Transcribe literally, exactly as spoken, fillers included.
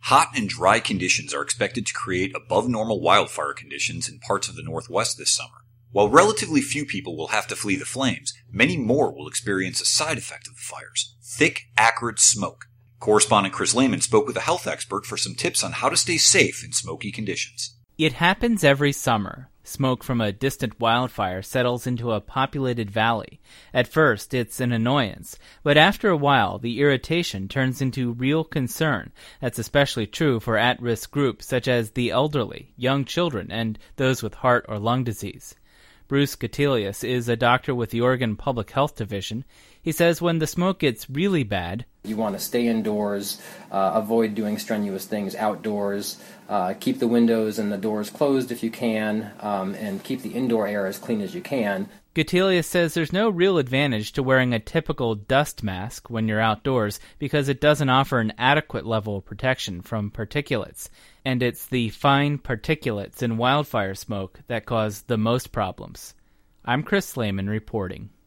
Hot and dry conditions are expected to create above normal wildfire conditions in parts of the Northwest this summer. While relatively few people will have to flee the flames, many more will experience a side effect of the fires: thick, acrid smoke. Correspondent Chris Lehman spoke with a health expert for some tips on how to stay safe in smoky conditions. It happens every summer. Smoke from a distant wildfire settles into a populated valley. At first, it's an annoyance, but after a while, the irritation turns into real concern. That's especially true for at-risk groups such as the elderly, young children, and those with heart or lung disease. Bruce Gatelius is a doctor with the Oregon Public Health Division. He says when the smoke gets really bad, you want to stay indoors, uh, avoid doing strenuous things outdoors, uh, keep the windows and the doors closed if you can, um, and keep the indoor air as clean as you can. Gatelius says there's no real advantage to wearing a typical dust mask when you're outdoors because it doesn't offer an adequate level of protection from particulates, and it's the fine particulates in wildfire smoke that cause the most problems. I'm Chris Lehman reporting.